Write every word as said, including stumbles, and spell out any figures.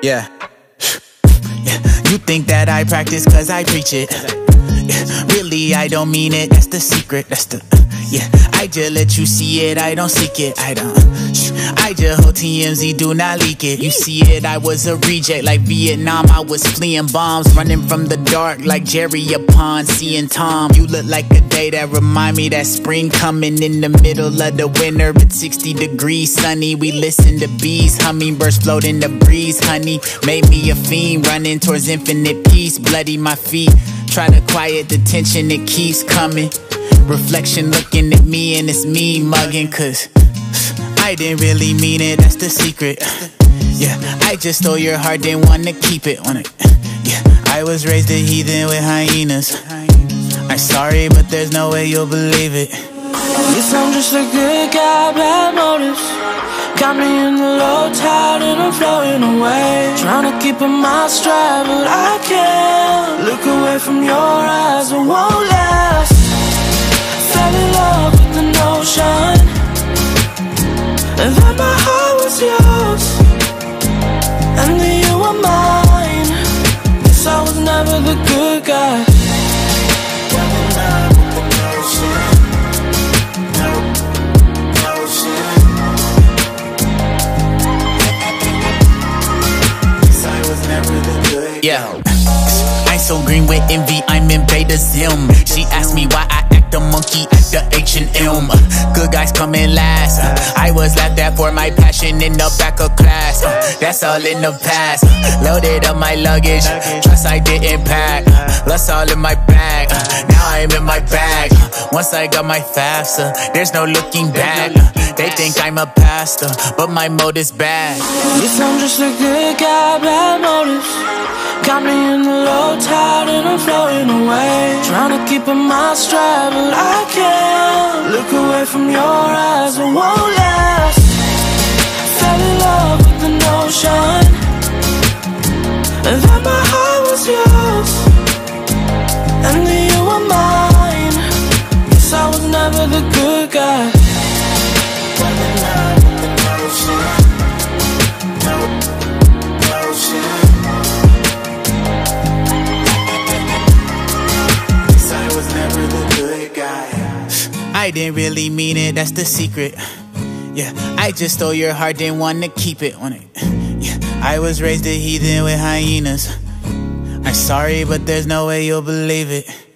Yeah. Yeah. You think that I practice cause I preach it. Yeah. Really, I don't mean it. That's the secret. That's the uh, yeah. I just let you see it. I don't seek it. I don't. I just hold T M Z. Do not leak it. You see it. I was a reject like Vietnam. I was fleeing bombs, running from the dark like Jerry upon seeing Tom. You look like a day that remind me that spring coming in the middle of the winter. It's sixty degrees, sunny. We listen to bees, hummingbirds float in the breeze. Honey made me a fiend, running towards infinite peace. Bloody my feet. Try to quiet the tension, it keeps coming. Reflection looking at me and it's me mugging. Cause I didn't really mean it, that's the secret. Yeah, I just stole your heart, didn't wanna keep it on it. Yeah, I was raised a heathen with hyenas. I'm sorry, but there's no way you'll believe it. Guess I'm just a good guy, bad motives. Got me in the low tide and I'm floating away. Trying to keep in my stride, but I can't look away from your eyes, it won't last. Fell in love with the notion and that my heart was yours and that you were mine. Guess I was never the good guy. Fell in love with the notion. Yeah, I'm so green with envy, I'm in beta zim. She asked me why I act a monkey at the H and M. Good guys coming last. I was laughed at for my passion in the back of class. That's all in the past. Loaded up my luggage, trust I didn't pack. Lust all in my bag, now I'm in my bag. Once I got my FAFSA, there's no looking back. They think I'm a pastor, but my motive's bad. Guess I'm just a good guy, bad motives. Got me in the low tide and I'm floating away. Trying to keep in my stride, but I can't look away from your eyes, it won't last. Fell in love with the notion that my heart was yours and that you were mine. Guess I was never the good guy. Fell in love with the notion. I didn't really mean it, that's the secret. Yeah, I just stole your heart, didn't wanna keep it on it. Yeah, I was raised a heathen with hyenas. I'm sorry, but there's no way you'll believe it.